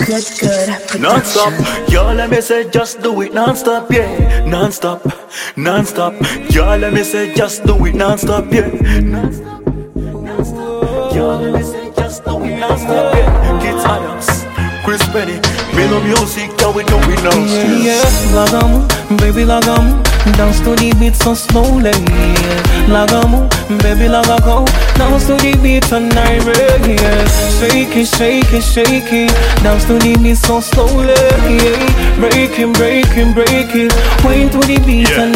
Good. Non-stop, y'all let me say just do it non-stop, yeah. Non-stop, non-stop, y'all let me say just do it non-stop, yeah. Non-stop, non-stop, y'all let me say just do it non-stop, yeah. Kids Adams, Chris Penny, Melo Music, yeah, we know it now. Yeah, lagamu, baby lagamu, dance to the beat so slowly. Lagamu, baby lagago, dance to the beat tonight, yeah. Shake it, shake it, shake it, dance to the beat so slowly. Break it, break it, break it, wine to the beat and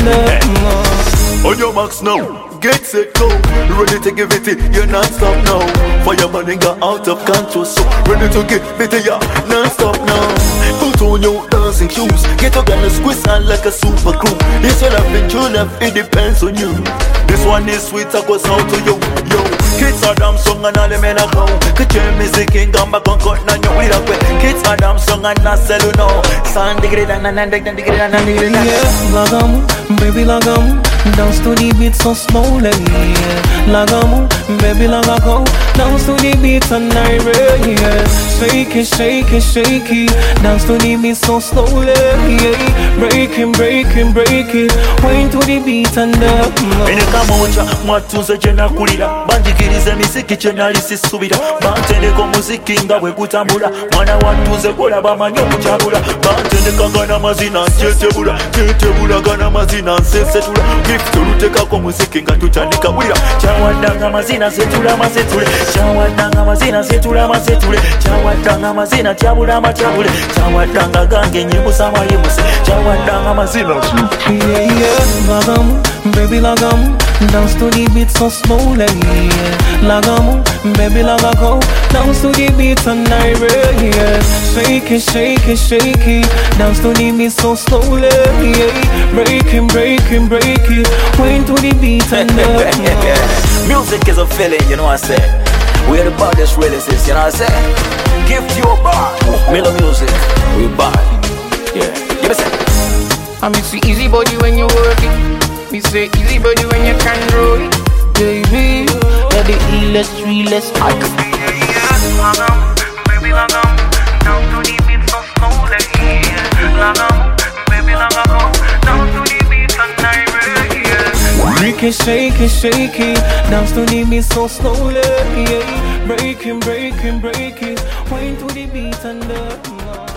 On your marks now, get set, go. Ready to give it, you're non-stop now. Fireman ain't got out of control, so ready to give it, yeah, non-stop now. Put on your dancing shoes, get up and squeeze on like a super glue. This one I've been true love, it depends on you. This one is sweet, I goes out to you, yo. Kids are damn song and all the men are go. Get your music in, come back on cut, now you will up. Kids are damn song and not sell you know. Sound degrade and yeah, lagamu, baby lagamu, dance to the beat so slowly. Lagamu, baby lagago, dance to the beat tonight, yeah. Shake it, shake it, shake it, dance to the beat so slowly. Break it, break it, break it, wine to the beat and Eneka moja, mwatunze jena kulira. Banjikirize miziki chenali sisubira. Bantendeko muziki nga bwe gutambula. Mwana watuze kola bamanyi okukyabula. Bantendeka gana mazina nkyetebula. Kyetebula gana mazina nsesetula. Gift olutekako muziki nga tutandika wira. Kyawaddanga mazina setula masetule. Kyawaddanga mazina setula masetule. Kyawaddanga mazina tyabula matyabule. Kyawaddanga gange nyimusa mayimuse. Kyawaddanga mazina lagamu, baby lagamu, dance to the beat so slowly. Lagamu, baby lagago, dance to the beat tonight, yeah. Shake it, shake it, shake it, dance to the beat so slowly. Break it, break it, break it, wine to the beat and Music is a feeling, you know what I say. We're the baddest releases, you know what I say. Give you a bar, Melo Music, we bad. Yeah, you listen. I miss the easy body when you work it. Me say easy body when you can roll it. baby, you're the illest, realest. I could be lagam, baby lagam, down to the beat so slowly. Lagam, baby lagam, down to the beat tonight, yeah. break it, shake it, shake it, dance to the beat so slowly. Break it, break it, break it, wine to the beat and